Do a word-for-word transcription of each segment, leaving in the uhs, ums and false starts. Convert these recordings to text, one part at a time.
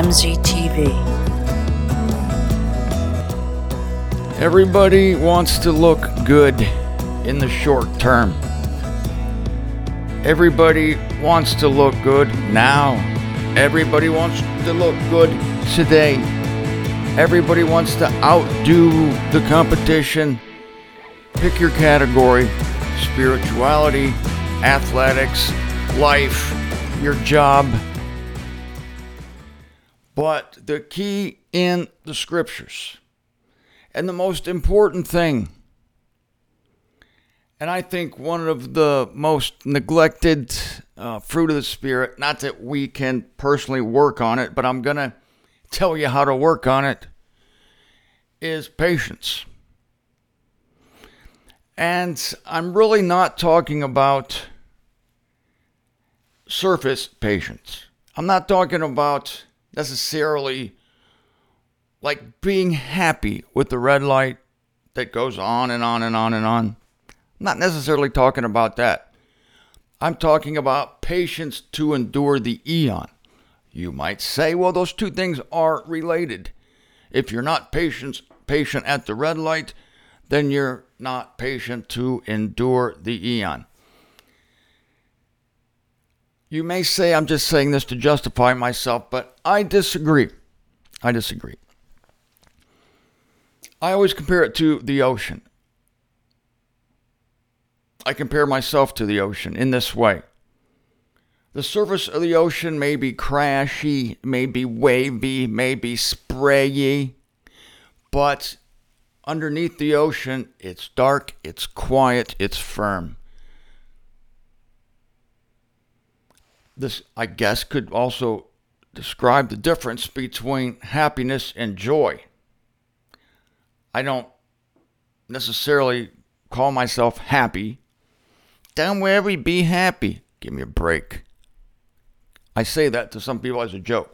M Z T V. Everybody wants to look good in the short term. Everybody wants to look good now. Everybody wants to look good today. Everybody wants to outdo the competition. Pick your category: spirituality, athletics, life, your job. But the key in the scriptures, and the most important thing, and I think one of the most neglected uh, fruit of the Spirit, not that we can personally work on it, but I'm going to tell you how to work on it, is patience. And I'm really not talking about surface patience. I'm not talking about necessarily like being happy with the red light that goes on and on and on and on. I'm not necessarily talking about that. I'm talking about patience to endure the eon. You might say, well, those two things are related. If you're not patient, patient at the red light, then you're not patient to endure the eon. You may say I'm just saying this to justify myself, but I disagree. I disagree. I always compare it to the ocean. I compare myself to the ocean in this way. The surface of the ocean may be crashy, may be wavy, may be sprayy, but underneath the ocean, it's dark, it's quiet, it's firm. This, I guess, could also describe the difference between happiness and joy. I don't necessarily call myself happy. Don't worry, be happy. Give me a break. I say that to some people as a joke.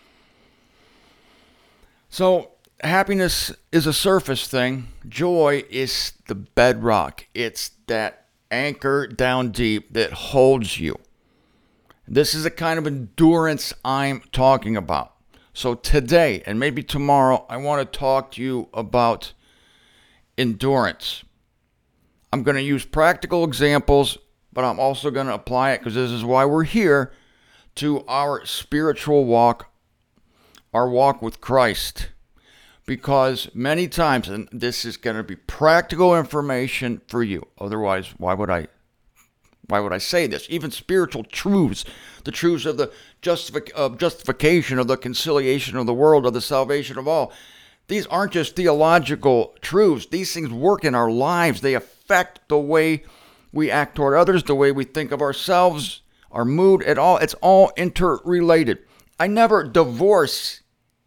So, happiness is a surface thing. Joy is the bedrock. It's that anchor down deep that holds you. This is the kind of endurance I'm talking about. So today, and maybe tomorrow, I want to talk to you about endurance. I'm going to use practical examples, but I'm also going to apply it, because this is why we're here, to our spiritual walk, our walk with Christ. Because many times, and this is going to be practical information for you. Otherwise, why would I Why would I say this? Even spiritual truths, the truths of the justific- of justification, of the conciliation of the world, of the salvation of all. These aren't just theological truths. These things work in our lives. They affect the way we act toward others, the way we think of ourselves, our mood, at all. It's all interrelated. I never divorce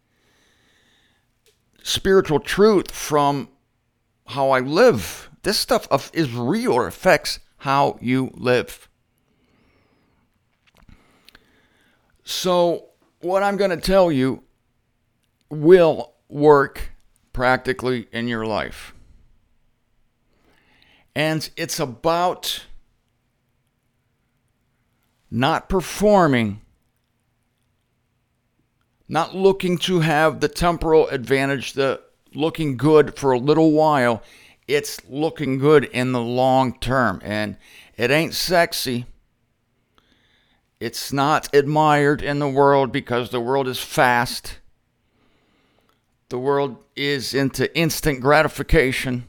spiritual truth from how I live. This stuff is real, or affects how you live. So what I'm going to tell you will work practically in your life. And it's about not performing, not looking to have the temporal advantage, the looking good for a little while. It's looking good in the long term, and it ain't sexy. It's not admired in the world, because the world is fast. The world is into instant gratification.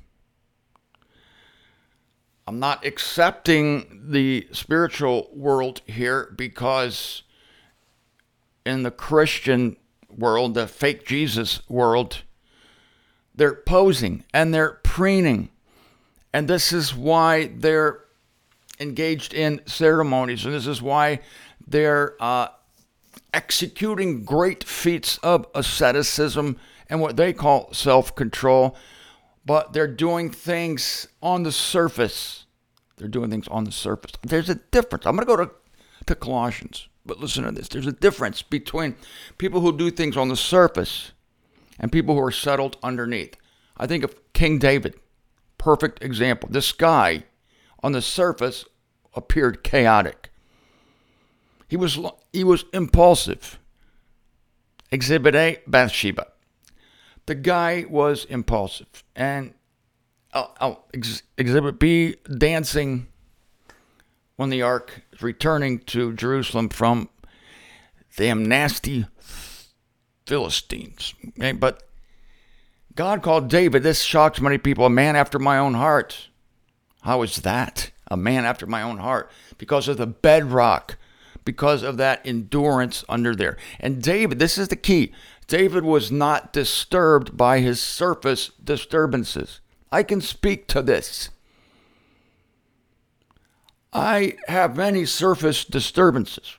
I'm not accepting the spiritual world here, because in the Christian world, the fake Jesus world, they're posing and they're preening. And this is why they're engaged in ceremonies. And this is why they're uh, executing great feats of asceticism and what they call self-control. But they're doing things on the surface. They're doing things on the surface. There's a difference. I'm going to go to, to Colossians. But listen to this. There's a difference between people who do things on the surface and people who are settled underneath. I think of King David. Perfect example. This guy, on the surface, appeared chaotic. He was he was impulsive. Exhibit A, Bathsheba. The guy was impulsive. And oh, oh, ex- Exhibit B, dancing when the ark is returning to Jerusalem from them nasty Philistines. Okay, but God called David, this shocks many people, a man after my own heart. How is that? A man after my own heart. Because of the bedrock. Because of that endurance under there. And David, this is the key. David was not disturbed by his surface disturbances. I can speak to this. I have many surface disturbances.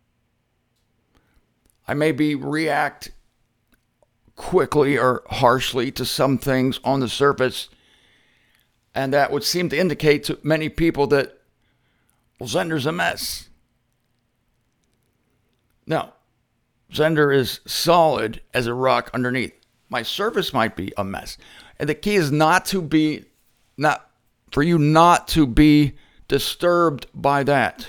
I maybe react quickly or harshly to some things on the surface, and that would seem to indicate to many people that, well, Zender's a mess. No, Zender is solid as a rock underneath. My surface might be a mess. And the key is not to be, not for you not to be disturbed by that.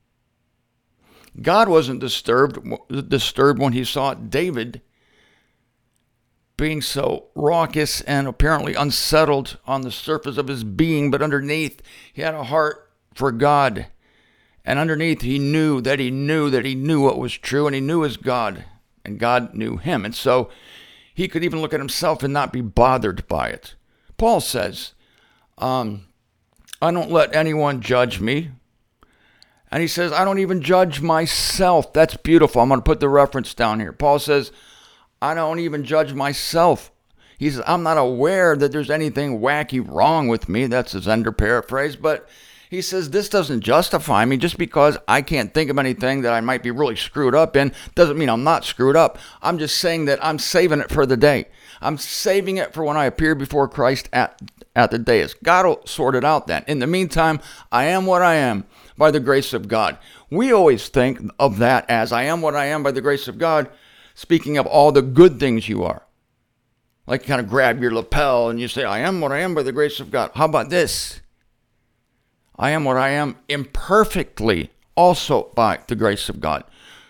God wasn't disturbed, disturbed when he saw David being so raucous and apparently unsettled on the surface of his being, but underneath he had a heart for God. And underneath, he knew that he knew that he knew what was true, and he knew his God, and God knew him. And so he could even look at himself and not be bothered by it. Paul says, um, I don't let anyone judge me. And he says, I don't even judge myself. That's beautiful. I'm going to put the reference down here. Paul says, I don't even judge myself. He says, I'm not aware that there's anything wacky wrong with me. That's a Zender paraphrase, but he says, this doesn't justify me. Just because I can't think of anything that I might be really screwed up in doesn't mean I'm not screwed up. I'm just saying that I'm saving it for the day. I'm saving it for when I appear before Christ at, at the dais. God will sort it out then. In the meantime, I am what I am by the grace of God. We always think of that as I am what I am by the grace of God, speaking of all the good things you are. Like you kind of grab your lapel and you say, I am what I am by the grace of God. How about this? I am what I am imperfectly, also by the grace of God.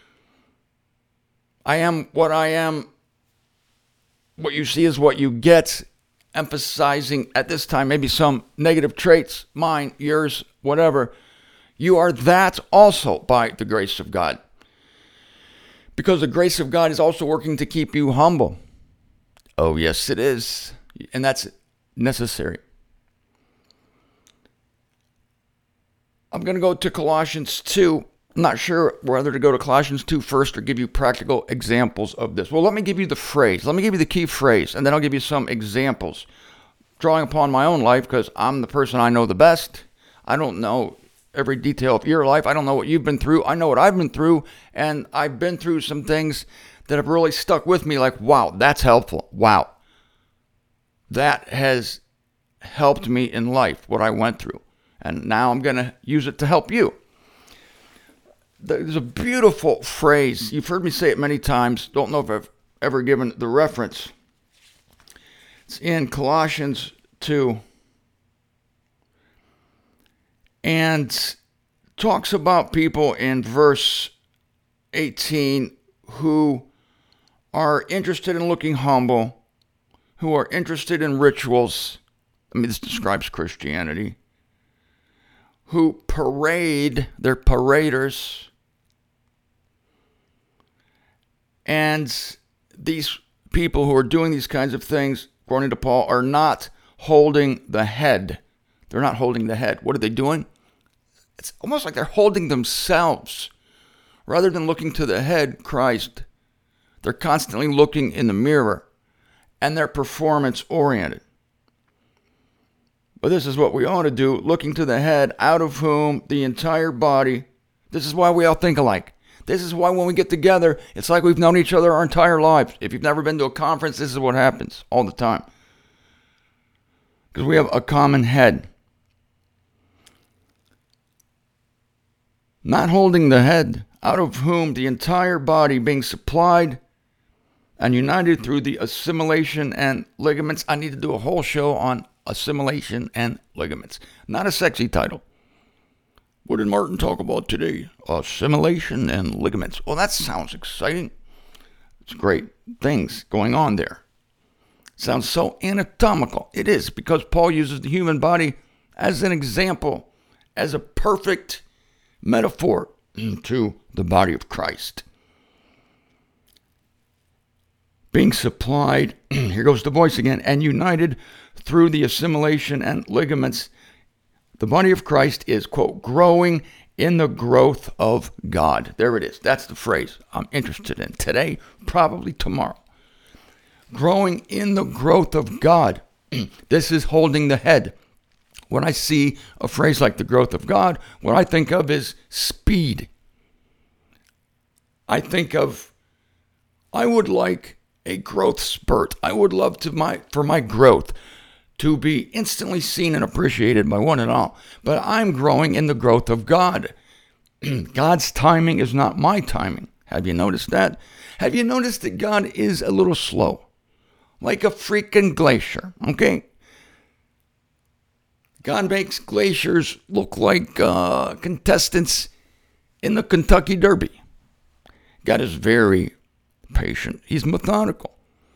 I am what I am. What you see is what you get, emphasizing at this time maybe some negative traits, mine, yours, whatever. You are that also by the grace of God. Because the grace of God is also working to keep you humble. Oh, yes, it is. And that's necessary. I'm going to go to Colossians two. I'm not sure whether to go to Colossians two first or give you practical examples of this. Well, let me give you the phrase. Let me give you the key phrase, and then I'll give you some examples. Drawing upon my own life, because I'm the person I know the best. I don't know every detail of your life. I don't know what you've been through. I know what I've been through, and I've been through some things that have really stuck with me, like, wow, that's helpful. Wow. That has helped me in life, what I went through. And now I'm going to use it to help you. There's a beautiful phrase. You've heard me say it many times. Don't know if I've ever given the reference. It's in Colossians two. And talks about people in verse eighteen who are interested in looking humble, who are interested in rituals. I mean, this describes Christianity. Who parade, they're paraders. And these people who are doing these kinds of things, according to Paul, are not holding the head. They're not holding the head. What are they doing? It's almost like they're holding themselves. Rather than looking to the head, Christ, they're constantly looking in the mirror, and they're performance oriented. But this is what we ought to do, looking to the head, out of whom the entire body, this is why we all think alike. This is why when we get together, it's like we've known each other our entire lives. If you've never been to a conference, this is what happens all the time. Because we have a common head. Not holding the head, out of whom the entire body being supplied and united through the assimilation and ligaments. I need to do a whole show on assimilation and ligaments. Not a sexy title. What did Martin talk about today? Assimilation and ligaments. Well, that sounds exciting. It's great things going on there. Sounds so anatomical. It is, because Paul uses the human body as an example, as a perfect metaphor to the body of Christ. Being supplied, here goes the voice again, and united through the assimilation and ligaments, the body of Christ is, quote, growing in the growth of God. There it is. That's the phrase I'm interested in today, probably tomorrow. Growing in the growth of God. This is holding the head. When I see a phrase like the growth of God, what I think of is speed. I think of, I would like a growth spurt. I would love to my for my growth to be instantly seen and appreciated by one and all. But I'm growing in the growth of God. God's timing is not my timing. Have you noticed that? Have you noticed that God is a little slow? Like a freaking glacier, okay? God makes glaciers look like uh, contestants in the Kentucky Derby. God is very patient. He's methodical.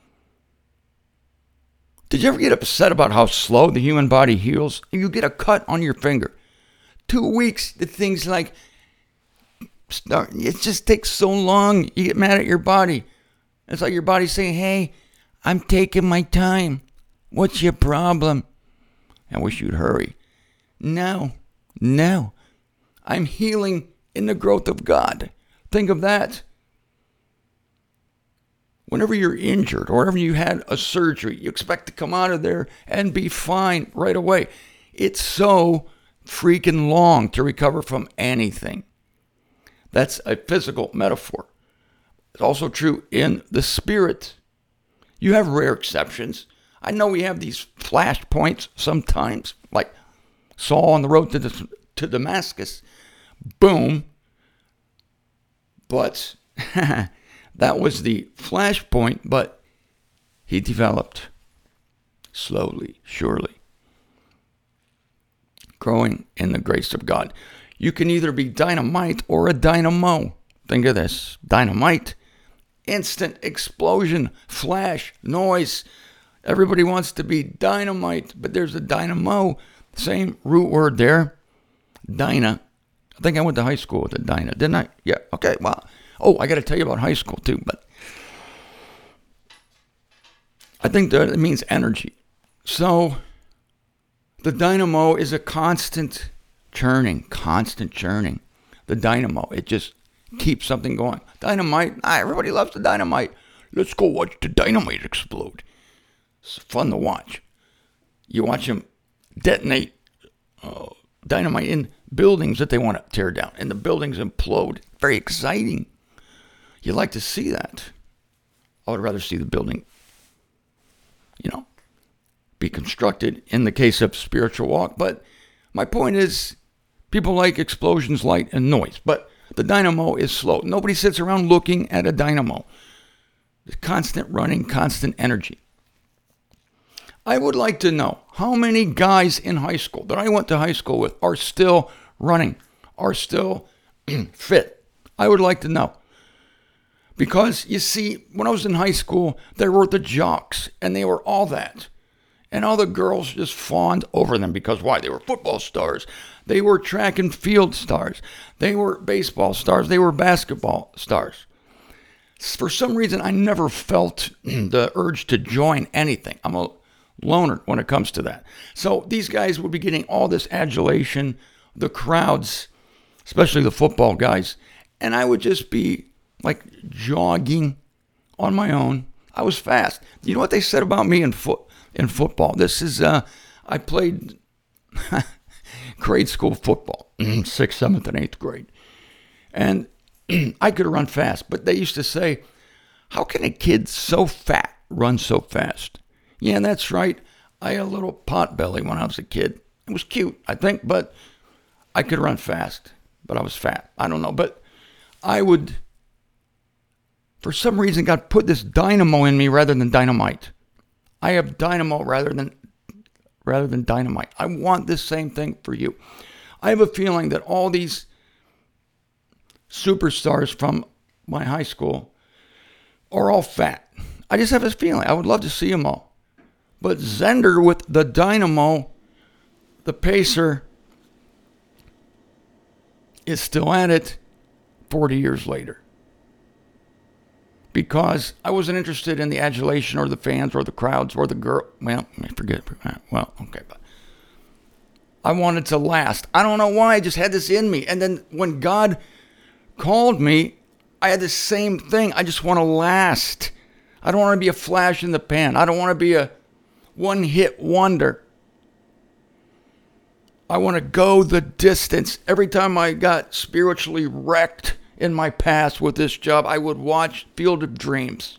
Did you ever get upset about how slow the human body heals? You get a cut on your finger. Two weeks, the thing's like, start, it just takes so long. You get mad at your body. It's like your body's saying, hey, I'm taking my time. What's your problem? I wish you'd hurry. No, no. I'm healing in the growth of God. Think of that. Whenever you're injured or whenever you had a surgery, you expect to come out of there and be fine right away. It's so freaking long to recover from anything. That's a physical metaphor. It's also true in the spirit. You have rare exceptions. I know we have these flash points sometimes, like Saul on the road to, the, to Damascus. Boom. But that was the flash point, but he developed slowly, surely, growing in the grace of God. You can either be dynamite or a dynamo. Think of this. Dynamite, instant explosion, flash, noise. Everybody wants to be dynamite, but there's a dynamo. Same root word there. Dyna. I think I went to high school with a Dyna, didn't I? Yeah, okay, well. Oh, I got to tell you about high school too, but I think that it means energy. So the dynamo is a constant churning, constant churning. The dynamo, it just keeps something going. Dynamite, ah, everybody loves the dynamite. Let's go watch the dynamite explode. It's fun to watch. You watch them detonate uh, dynamite in buildings that they want to tear down, and the buildings implode. Very exciting. You like to see that. I would rather see the building, you know, be constructed in the case of spiritual walk. But my point is, people like explosions, light, and noise. But the dynamo is slow. Nobody sits around looking at a dynamo. It's constant running, constant energy. I would like to know how many guys in high school that I went to high school with are still running, are still fit. I would like to know. Because, you see, when I was in high school, there were the jocks, and they were all that. And all the girls just fawned over them because, why? They were football stars. They were track and field stars. They were baseball stars. They were basketball stars. For some reason, I never felt the urge to join anything. I'm a loner when it comes to that. So these guys would be getting all this adulation, the crowds, especially the football guys, and I would just be like jogging on my own. I was fast. You know what they said about me in foot in football? This is uh, I played grade school football, sixth, seventh, and eighth grade, and I could run fast. But they used to say, "How can a kid so fat run so fast?" Yeah, that's right. I had a little pot belly when I was a kid. It was cute, I think, but I could run fast. But I was fat. I don't know. But I would, for some reason, God put this dynamo in me rather than dynamite. I have dynamo rather than rather than dynamite. I want this same thing for you. I have a feeling that all these superstars from my high school are all fat. I just have this feeling. I would love to see them all. But Zender with the Dynamo, the pacer, is still at it forty years later. Because I wasn't interested in the adulation or the fans or the crowds or the girl. Well, I forget. Well, okay. But I wanted to last. I don't know why. I just had this in me. And then when God called me, I had the same thing. I just want to last. I don't want to be a flash in the pan. I don't want to be a one-hit wonder. I want to go the distance. Every time I got spiritually wrecked in my past with this job, I would watch Field of Dreams.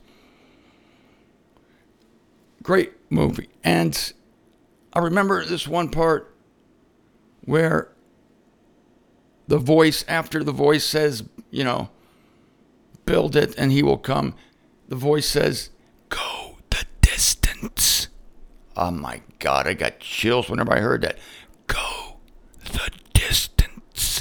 Great movie. And I remember this one part where the voice, after the voice says, you know, build it and he will come, the voice says, go the distance. Oh my God, I got chills whenever I heard that. Go the distance.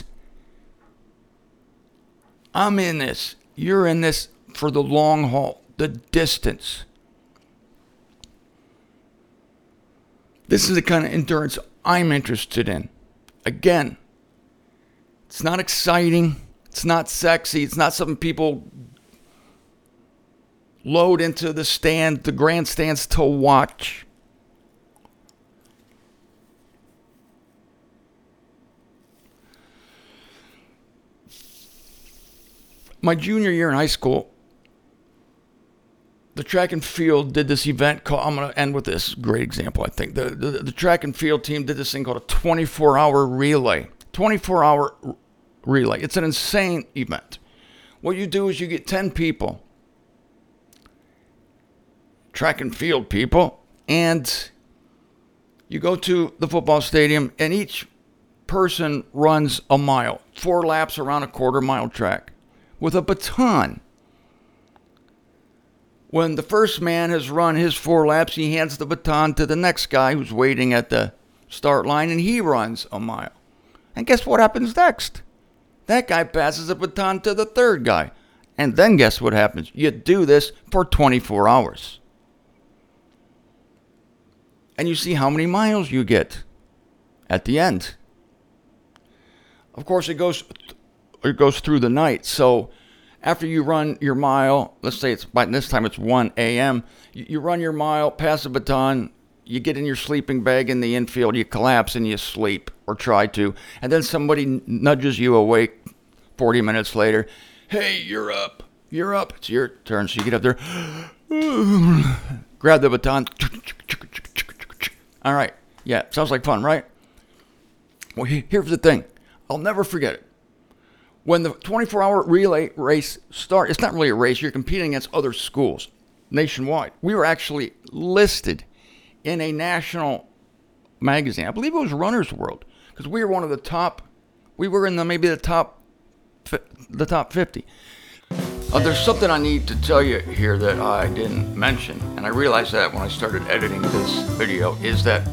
I'm in this. You're in this for the long haul, the distance. This is the kind of endurance I'm interested in. Again, it's not exciting. It's not sexy. It's not something people load into the stand, the grandstands to watch. My junior year in high school, the track and field did this event called, I'm going to end with this great example, I think. The, the, the track and field team did this thing called a twenty-four hour relay. twenty-four hour relay. It's an insane event. What you do is you get ten people, track and field people, and you go to the football stadium, and each person runs a mile, four laps around a quarter mile track with a baton. When the first man has run his four laps, he hands the baton to the next guy who's waiting at the start line, and he runs a mile. And guess what happens next? That guy passes the baton to the third guy. And then guess what happens? You do this for twenty-four hours. And you see how many miles you get at the end. Of course, it goes it goes through the night. So after you run your mile, let's say it's by this time it's one a.m., you, you run your mile, pass the baton, you get in your sleeping bag in the infield, you collapse and you sleep, or try to, and then somebody nudges you awake forty minutes later. Hey, you're up. You're up. It's your turn. So you get up there, grab the baton. All right. Yeah, sounds like fun, right? Well, here's the thing. I'll never forget it. When the twenty-four hour relay race starts, it's not really a race. You're competing against other schools nationwide. We were actually listed in a national magazine. I believe it was Runner's World, because we were one of the top. We were in the maybe the top, the top fifty. Uh, there's something I need to tell you here that I didn't mention, and I realized that when I started editing this video, is that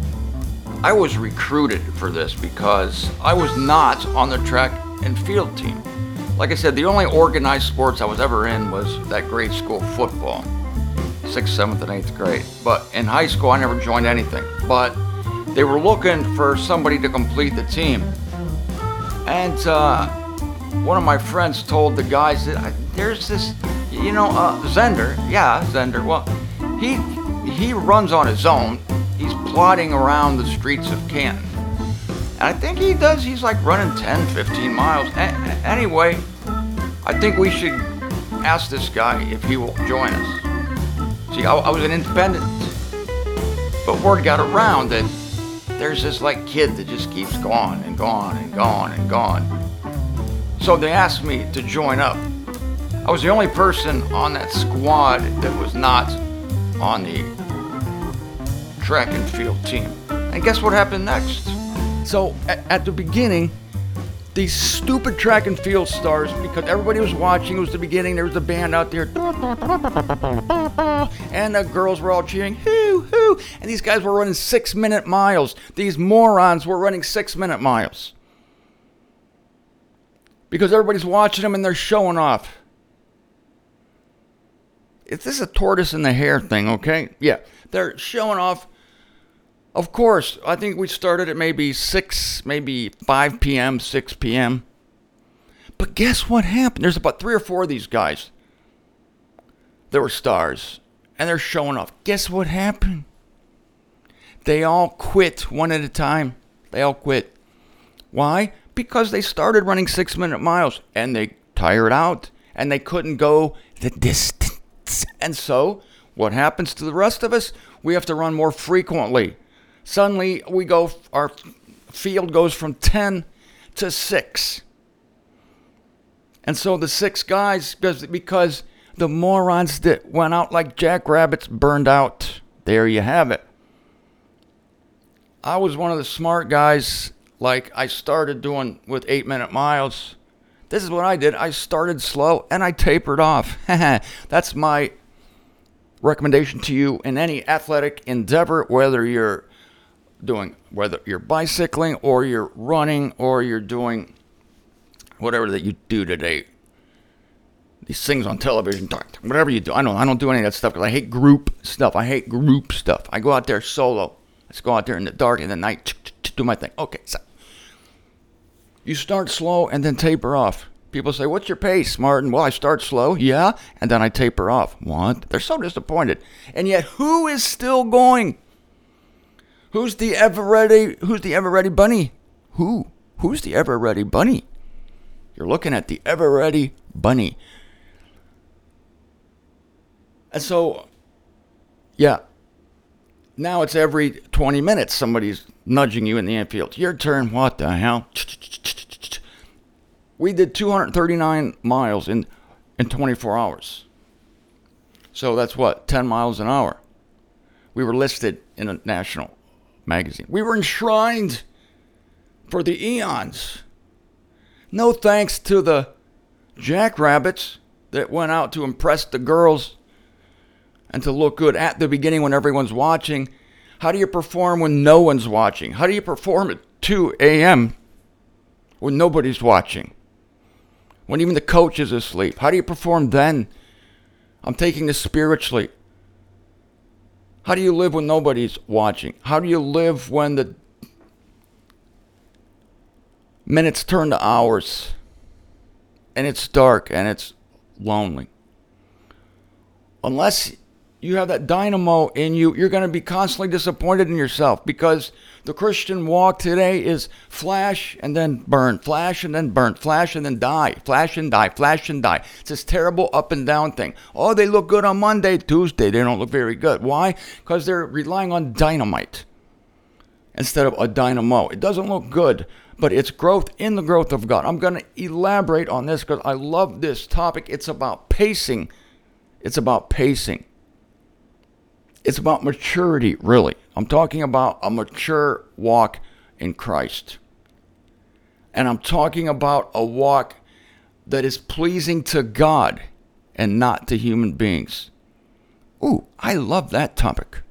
I was recruited for this because I was not on the track and field team. Like I said, the only organized sports I was ever in was that grade school football, sixth, seventh, and eighth grade. But in high school, I never joined anything. But they were looking for somebody to complete the team. And uh, one of my friends told the guys that there's this, you know, uh, Zender. Yeah, Zender. Well, he he runs on his own. He's plodding around the streets of Canton. And I think he does, he's like running ten, fifteen miles. A- anyway, I think we should ask this guy if he will join us. See, I, I was an independent, but word got around that there's this like kid that just keeps going and going and going and going. So they asked me to join up. I was the only person on that squad that was not on the track and field team. And guess what happened next? So at, at the beginning, these stupid track and field stars, because everybody was watching, it was the beginning, there was a band out there, and the girls were all cheering, hoo, hoo, and these guys were running six minute miles. These morons were running six minute miles. Because everybody's watching them and they're showing off. Is this a tortoise and the hare thing, okay? Yeah, they're showing off. Of course, I think we started at maybe six, maybe five p.m., six p.m. But guess what happened? There's about three or four of these guys. They were stars, and they're showing off. Guess what happened? They all quit one at a time. They all quit. Why? Because they started running six-minute miles, and they tired out, and they couldn't go the distance. And so, what happens to the rest of us? We have to run more frequently. Suddenly, we go. Our field goes from ten to six. And so the six guys, because, because the morons that went out like jackrabbits burned out. There you have it. I was one of the smart guys. Like, I started doing with eight-minute miles. This is what I did. I started slow, and I tapered off. That's my recommendation to you in any athletic endeavor, whether you're doing, whether you're bicycling, or you're running, or you're doing whatever that you do today. These things on television, whatever you do. I don't, I don't do any of that stuff because I hate group stuff. I hate group stuff. I go out there solo. Let's go out there in the dark, in the night, do my thing. Okay, so you start slow and then taper off. People say, what's your pace, Martin? Well, I start slow, yeah, and then I taper off. What? They're so disappointed. And yet, who is still going? Who's the ever-ready, who's the ever-ready bunny? Who? Who's the ever-ready bunny? You're looking at the ever-ready bunny. And so, yeah, now it's every twenty minutes somebody's nudging you in the infield. Your turn. What the hell? We did two hundred thirty-nine miles in, in twenty-four hours. So that's what? ten miles an hour. We were listed in a national magazine. We were enshrined for the eons. No thanks to the jackrabbits that went out to impress the girls and to look good at the beginning when everyone's watching. How do you perform when no one's watching? How do you perform at two a.m. when nobody's watching? When even the coach is asleep? How do you perform then? I'm taking this spiritually. How do you live when nobody's watching? How do you live when the minutes turn to hours and it's dark and it's lonely? Unless you have that dynamo in you, you're going to be constantly disappointed in yourself, because the Christian walk today is flash and then burn, flash and then burn, flash and then die, flash and die, flash and die. It's this terrible up and down thing. Oh, they look good on Monday, Tuesday, they don't look very good. Why? Because they're relying on dynamite instead of a dynamo. It doesn't look good, but it's growth in the growth of God. I'm going to elaborate on this because I love this topic. It's about pacing. It's about pacing. It's about maturity, really. I'm talking about a mature walk in Christ. And I'm talking about a walk that is pleasing to God and not to human beings. Ooh, I love that topic.